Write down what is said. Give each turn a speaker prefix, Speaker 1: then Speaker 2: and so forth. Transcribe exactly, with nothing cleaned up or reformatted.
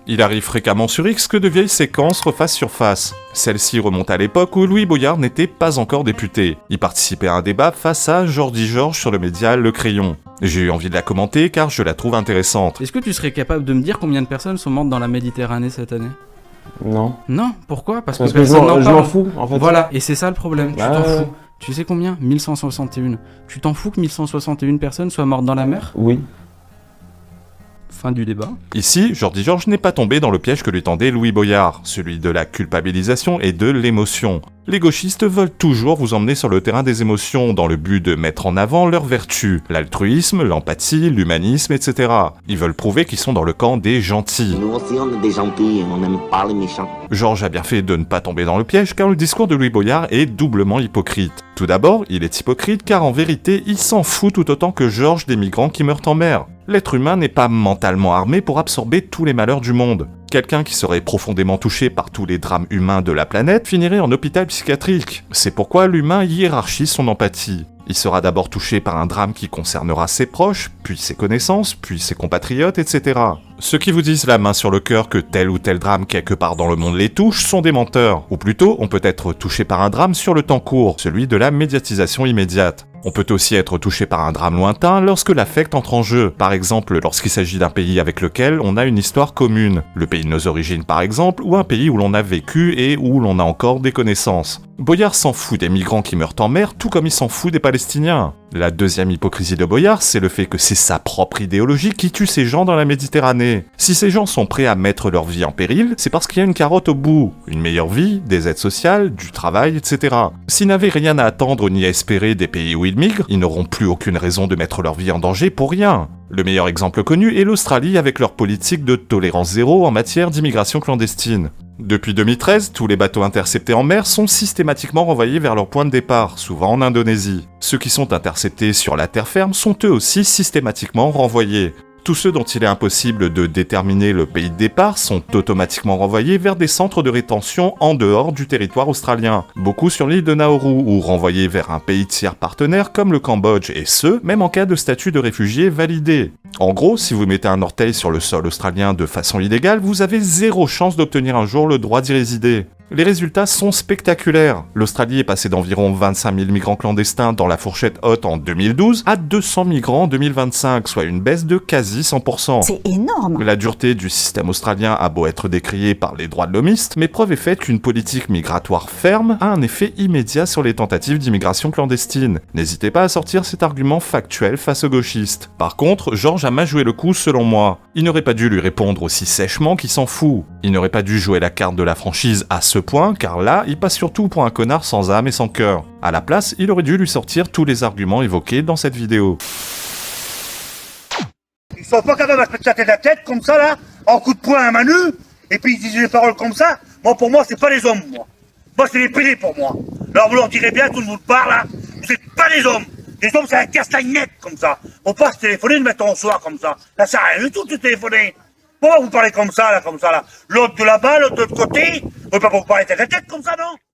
Speaker 1: Il arrive fréquemment sur X que de vieilles séquences refassent surface. Celle-ci remonte à l'époque où Louis Boyard n'était pas encore député. Il participait à un débat face à Jordi Georges sur le média Le Crayon. J'ai eu envie de la commenter car je la trouve intéressante.
Speaker 2: Est-ce que tu serais capable de me dire combien de personnes sont mortes dans la Méditerranée cette année ?
Speaker 3: Non.
Speaker 2: Non, pourquoi ? Parce,
Speaker 3: Parce
Speaker 2: que
Speaker 3: que je
Speaker 2: personne
Speaker 3: m'en
Speaker 2: n'en
Speaker 3: je m'en
Speaker 2: parle.
Speaker 3: fous, en fait.
Speaker 2: Voilà, et c'est ça le problème, tu
Speaker 3: Bah,
Speaker 2: t'en
Speaker 3: ouais.
Speaker 2: fous. Tu sais combien ? mille cent soixante et un. Tu t'en fous que mille cent soixante et un personnes soient mortes dans la mer ?
Speaker 3: Oui.
Speaker 2: Fin du débat.
Speaker 1: Ici, Jordi Georges n'est pas tombé dans le piège que lui tendait Louis Boyard, celui de la culpabilisation et de l'émotion. Les gauchistes veulent toujours vous emmener sur le terrain des émotions dans le but de mettre en avant leurs vertus, l'altruisme, l'empathie, l'humanisme, et cetera. Ils veulent prouver qu'ils sont dans le camp des gentils.
Speaker 4: Nous aussi on est des gentils, on n'aime pas les méchants.
Speaker 1: Georges a bien fait de ne pas tomber dans le piège car le discours de Louis Boyard est doublement hypocrite. Tout d'abord, il est hypocrite car en vérité, il s'en fout tout autant que Georges des migrants qui meurent en mer. L'être humain n'est pas mentalement armé pour absorber tous les malheurs du monde. Quelqu'un qui serait profondément touché par tous les drames humains de la planète finirait en hôpital psychiatrique. C'est pourquoi l'humain hiérarchise son empathie. Il sera d'abord touché par un drame qui concernera ses proches, puis ses connaissances, puis ses compatriotes, et cetera. Ceux qui vous disent la main sur le cœur que tel ou tel drame quelque part dans le monde les touche sont des menteurs. Ou plutôt, on peut être touché par un drame sur le temps court, celui de la médiatisation immédiate. On peut aussi être touché par un drame lointain lorsque l'affect entre en jeu, par exemple lorsqu'il s'agit d'un pays avec lequel on a une histoire commune, le pays de nos origines par exemple, ou un pays où l'on a vécu et où l'on a encore des connaissances. Boyard s'en fout des migrants qui meurent en mer, tout comme il s'en fout des Palestiniens. La deuxième hypocrisie de Boyard, c'est le fait que c'est sa propre idéologie qui tue ces gens dans la Méditerranée. Si ces gens sont prêts à mettre leur vie en péril, c'est parce qu'il y a une carotte au bout. Une meilleure vie, des aides sociales, du travail, et cetera. S'ils n'avaient rien à attendre ni à espérer des pays où ils migrent, ils n'auront plus aucune raison de mettre leur vie en danger pour rien. Le meilleur exemple connu est l'Australie avec leur politique de tolérance zéro en matière d'immigration clandestine. Depuis deux mille treize, tous les bateaux interceptés en mer sont systématiquement renvoyés vers leur point de départ, souvent en Indonésie. Ceux qui sont interceptés sur la terre ferme sont eux aussi systématiquement renvoyés. Tous ceux dont il est impossible de déterminer le pays de départ sont automatiquement renvoyés vers des centres de rétention en dehors du territoire australien, beaucoup sur l'île de Nauru, ou renvoyés vers un pays tiers partenaire comme le Cambodge, et ce, même en cas de statut de réfugié validé. En gros, si vous mettez un orteil sur le sol australien de façon illégale, vous avez zéro chance d'obtenir un jour le droit d'y résider. Les résultats sont spectaculaires. L'Australie est passée d'environ vingt-cinq mille migrants clandestins dans la fourchette haute en deux mille douze à deux cents migrants en deux mille vingt-cinq, soit une baisse de quasi cent pour cent.
Speaker 5: C'est énorme.
Speaker 1: La dureté du système australien a beau être décriée par les droits de l'homiste, mais preuve est faite qu'une politique migratoire ferme a un effet immédiat sur les tentatives d'immigration clandestine. N'hésitez pas à sortir cet argument factuel face aux gauchistes. Par contre, Georges a mal joué le coup selon moi. Il n'aurait pas dû lui répondre aussi sèchement qu'il s'en fout. Il n'aurait pas dû jouer la carte de la franchise à ce point, car là, il passe surtout pour un connard sans âme et sans cœur. À la place, il aurait dû lui sortir tous les arguments évoqués dans cette vidéo.
Speaker 6: Ils sont pas capables de se tête la tête comme ça là, en coup de poing à main nue, et puis ils disent des paroles comme ça. Moi pour moi c'est pas les hommes moi. Moi c'est les pédés pour moi. Alors vous leur direz bien, tout le monde parle là, vous êtes pas des hommes. Les hommes c'est un castagnette comme ça. Faut pas se téléphoner de mettre en soi comme ça. Là ça rien du tout de se téléphoner. Pourquoi vous parlez comme ça là, comme ça là? L'autre de là-bas, l'autre de l'autre côté, on peut pas vous parler tête à tête comme ça non?